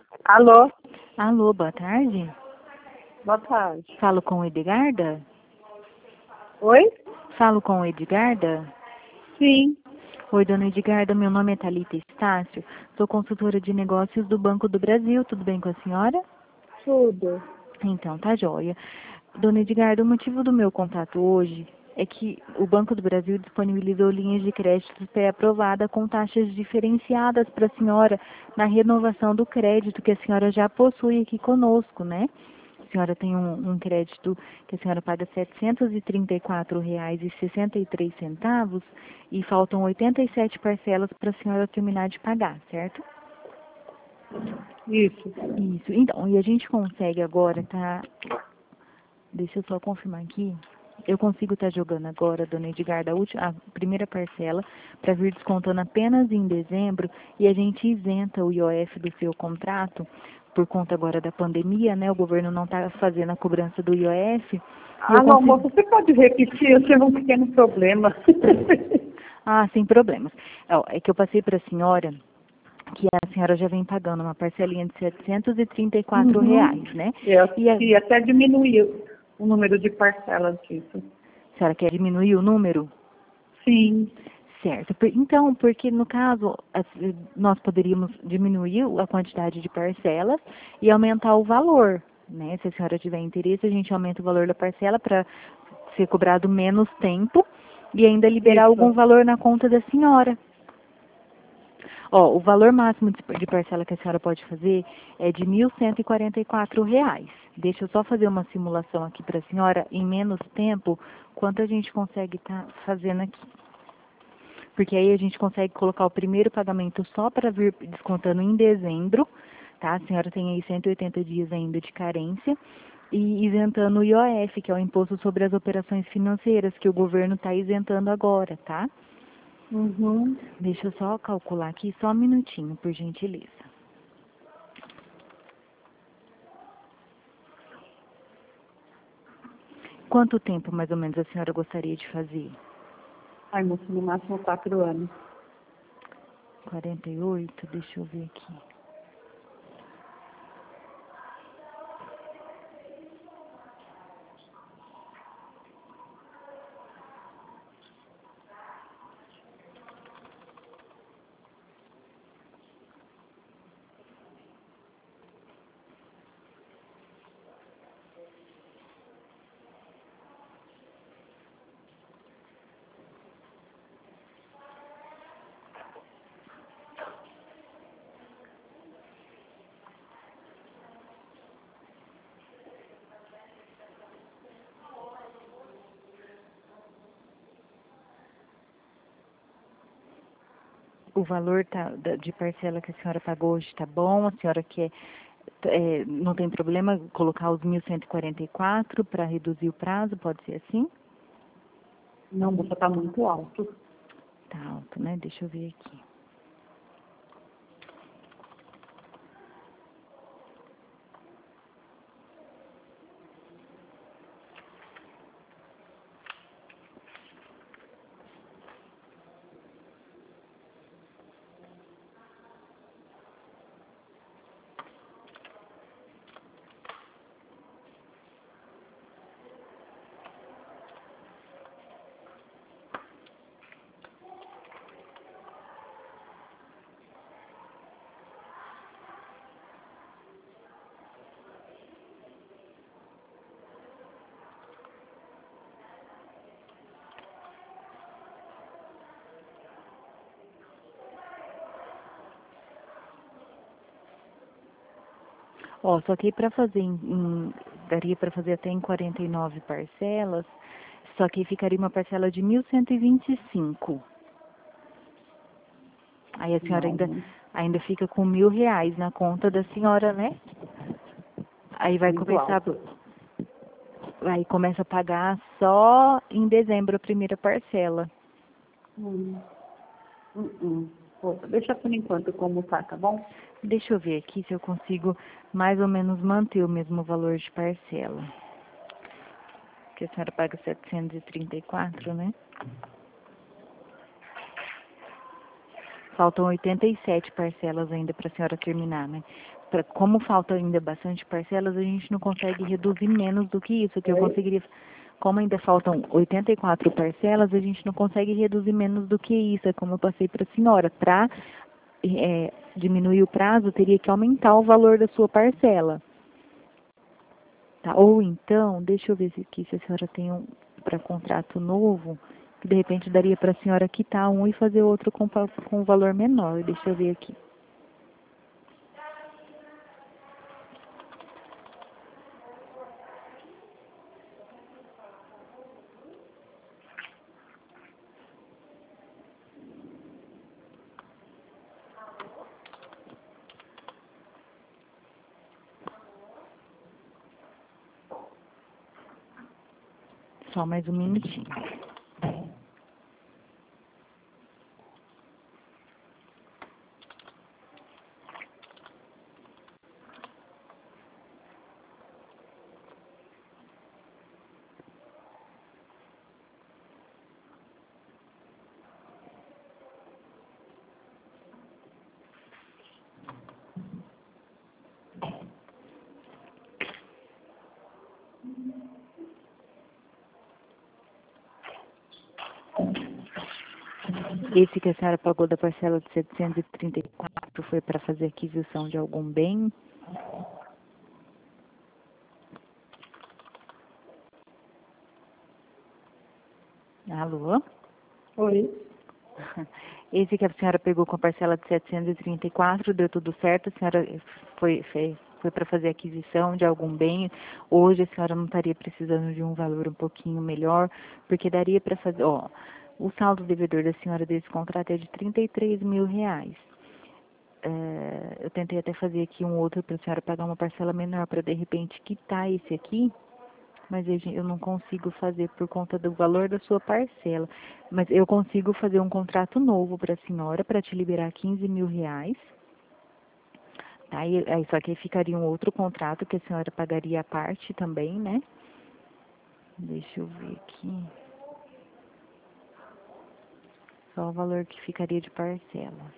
Alô? Alô, boa tarde. Boa tarde. Falo com Edgarda? Oi? Falo com Edgarda? Sim. Oi, dona Edgarda, meu nome é Thalita Estácio, sou consultora de negócios do Banco do Brasil, tudo bem com a senhora? Tudo. Então, tá joia. Dona Edgarda, o motivo do meu contato hoje é que o Banco do Brasil disponibilizou linhas de crédito pré-aprovada com taxas diferenciadas para a senhora na renovação do crédito que a senhora já possui aqui conosco, né? A senhora tem um crédito que a senhora paga R$ 734,63 e faltam 87 parcelas para a senhora terminar de pagar, certo? Isso. Isso. Então, e a gente consegue agora, tá? Deixa eu só confirmar aqui. Eu consigo estar jogando agora, dona Edgarda, a primeira parcela para vir descontando apenas em dezembro e a gente isenta o IOF do seu contrato por conta agora da pandemia, né? O governo não está fazendo a cobrança do IOF. E eu Alô, consigo... moça, você pode repetir? Eu tive um pequeno problema. Ah, sem problemas. Ó, é que eu passei para a senhora que a senhora já vem pagando uma parcelinha de R$ 734, né? E até diminuiu o número de parcelas disso. A senhora quer diminuir o número? Sim. Certo. Então, porque no caso, nós poderíamos diminuir a quantidade de parcelas e aumentar o valor, né? Se a senhora tiver interesse, a gente aumenta o valor da parcela para ser cobrado menos tempo e ainda liberar algum Isso. valor na conta da senhora. Ó, o valor máximo de parcela que a senhora pode fazer é de R$ 1.144. Deixa eu só fazer uma simulação aqui para a senhora, em menos tempo, quanto a gente consegue estar fazendo aqui. Porque aí a gente consegue colocar o primeiro pagamento só para vir descontando em dezembro, tá? A senhora tem aí 180 dias ainda de carência. E isentando o IOF, que é o Imposto sobre as Operações Financeiras, que o governo está isentando agora, tá? Uhum. Deixa eu só calcular aqui, só um minutinho, por gentileza. Quanto tempo, mais ou menos, a senhora gostaria de fazer? Ai, moça, no máximo 4 anos. 48, deixa eu ver aqui. O valor de parcela que a senhora pagou hoje está bom? A senhora quer, não tem problema colocar os 1.144 para reduzir o prazo? Pode ser assim? Não, moça, tá muito alto. Tá alto, né? Deixa eu ver aqui. Ó, só que para fazer daria para fazer até em 49 parcelas, só que ficaria uma parcela de 1.125. Aí a senhora Não, ainda fica com R$ 1.000 na conta da senhora, né? Aí muito alto. aí começa a pagar só em dezembro a primeira parcela. Hum. Moça, deixa por enquanto como tá bom? Deixa eu ver aqui se eu consigo mais ou menos manter o mesmo valor de parcela. Que a senhora paga 734, né? faltam 87 parcelas ainda para a senhora terminar, né? Como falta ainda bastante parcelas, a gente não consegue reduzir menos do que isso, que eu conseguiria... Como ainda faltam 84 parcelas, a gente não consegue reduzir menos do que isso, é como eu passei para a senhora. Para diminuir o prazo, teria que aumentar o valor da sua parcela. Tá? Ou então, deixa eu ver aqui se a senhora tem para contrato novo, que de repente daria para a senhora quitar um e fazer outro com um valor menor. Deixa eu ver aqui. Só mais um minutinho. Esse que a senhora pagou da parcela de 734 foi para fazer aquisição de algum bem? Alô? Oi. Esse que a senhora pegou com a parcela de 734, deu tudo certo, a senhora foi para fazer aquisição de algum bem. Hoje a senhora não estaria precisando de um valor um pouquinho melhor, porque daria para fazer, ó, o saldo devedor da senhora desse contrato é de 33 mil reais. Eu tentei até fazer aqui um outro para a senhora pagar uma parcela menor para de repente quitar esse aqui, mas eu não consigo fazer por conta do valor da sua parcela. Mas eu consigo fazer um contrato novo para a senhora para te liberar 15 mil reais. Tá? Aí só que aí ficaria um outro contrato que a senhora pagaria a parte também, né? Deixa eu ver aqui. Só o valor que ficaria de parcela.